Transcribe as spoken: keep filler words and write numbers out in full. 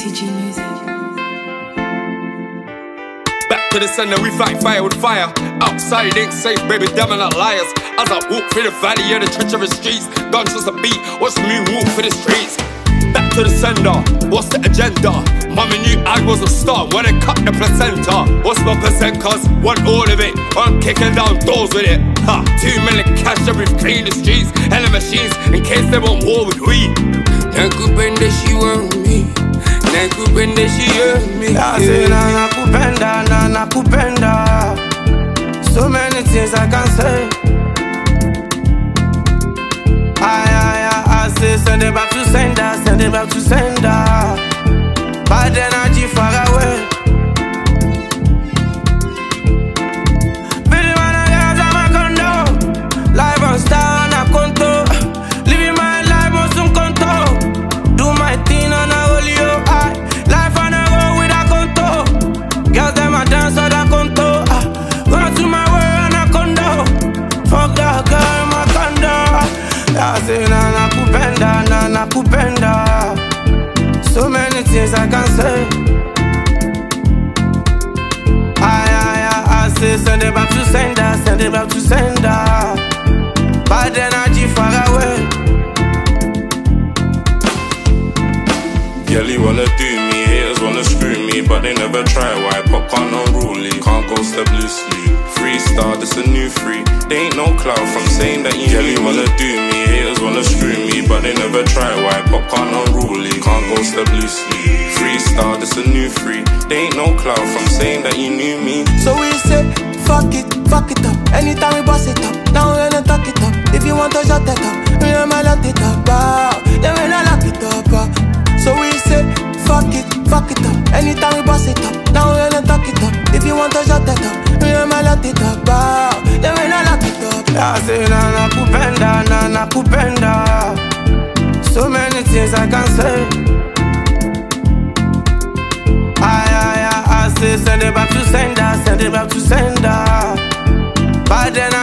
T G Music. Back to the sender, we fight fire with fire. Outside it ain't safe, baby, them are not liars. As I walk through the valley of the treacherous streets, gunshots a beat, watch me walk through the streets. Back to the sender, what's the agenda? Mama knew I was a star when they cut the placenta. What's my percent, cuz? Want all of it, I'm kicking down doors with it. Ha, two million cash that we've cleaned the streets. Hella machines, in case they want war with we. Nakupenda she want me, nakupenda she want me. I say na nakupenda, na nakupenda. So many things I can say. Aye, aye, aye, I say send it back to sender, send it back to sender. Bad energy far away. Billy man, I got on my condo. Live on star on a conto. Living my life on some conto. Do my thing on a olio. Aye, life on a road with a conto. Girls them a dance on a conto. Ah, run to my world on a condo. Fuck that girl in my condo. I say na nakupenda, na nakupenda. So many things I can say. Aye, aye, aye, I say send it back to sender, send it back to sender. Bad energy far away. Yelly wanna do me, haters wanna screw me, but they never try. Why popcorn unruly? Can't go step loosely. Freestyle, this a new free. They ain't no clout from saying that you Yelly wanna do me, haters wanna screw me, but they never try. Why popcorn unruly? Can't go step loosely. Freestyle, this a new free. They ain't no clout from saying that you knew me. So we say, fuck it, fuck it up. Anytime we bust it up, now we gonna talk it up. If you want to shut it up, we gonna lock it up. Ah, then we gonna lock it up. Ah. So we say, fuck it, fuck it up. Anytime we bust it up, now we gonna talk it up. If you want to shut it up, we gonna lock it up. Ah, then we gonna lock it up. I say na nakupenda, na nakupenda. So many things I can say. Aye, aye, aye, I say send it back to sender, send it back to sender. But then